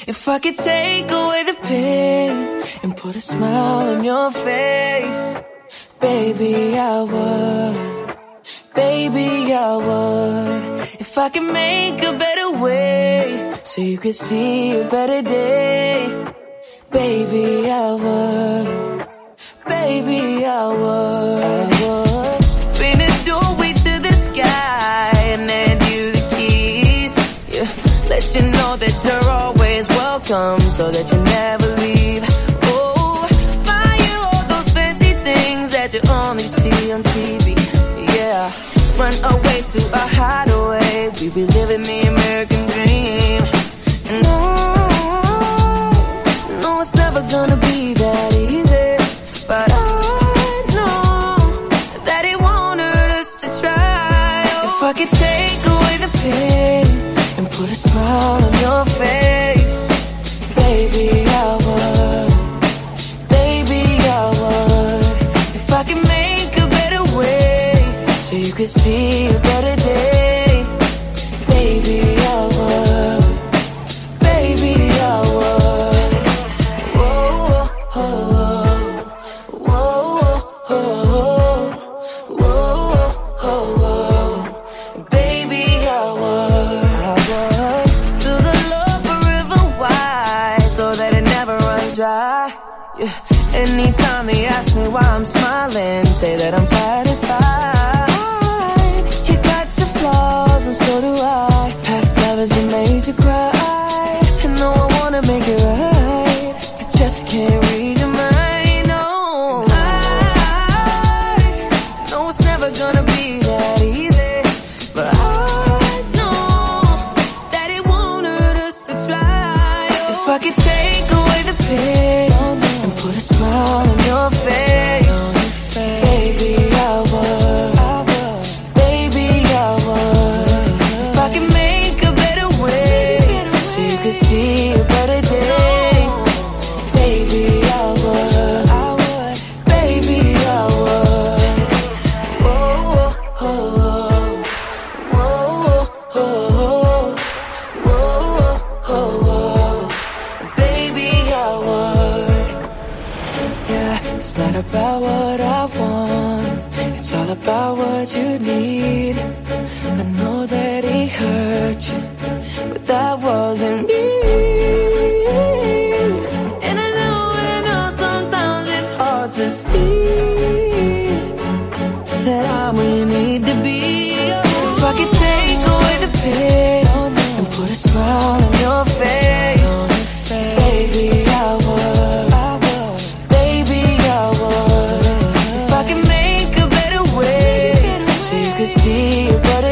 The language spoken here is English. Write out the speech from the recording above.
If I could take away the pain and put a smile on your face, baby, I would. Baby, I would. If I could make a better way so you could see a better day, baby, I would. Baby, I would. Bring the doorway to the sky and hand you the keys. Yeah. Let you know that you're always welcome, so that you never leave. Oh, buy you all those fancy things that you only see on TV. Yeah, run away to a hideaway. We be living the American dream. And no, it's never gonna be that easy, but I know that it won't hurt us to try. Oh. If I could take away the pain and put a smile on your face, baby, I would. Baby, I would. If I could make a better way so you could see a better day, baby, I would. Baby, I would. Whoa, whoa, whoa, whoa, whoa, whoa. Baby, I would. Took a love forever wide so that it never runs dry. Yeah. Anytime they ask me why I'm smiling, say that I'm satisfied. You got your flaws and so do I. Past lovers that made you cry, and no, I wanna make it right. I just can't read your mind, no. I know it's never gonna be that easy, but I know that it won't hurt us to try. Oh. If I could take away the pain and put a smile on your face, baby, I would. Baby, I would. If I could make a better way so you could see a better day, baby, I would. Baby, I would. Whoa, whoa, whoa, whoa, whoa, whoa. Baby, I would. Yeah, it's not about what I want, it's all about what you need. I know that he hurt you, but that wasn't me. And I know sometimes it's hard to see that I'm where you need to be. If I could take away the pain and put a smile on your face, baby, I would. Baby, I would. If I could make a better way so you could see a better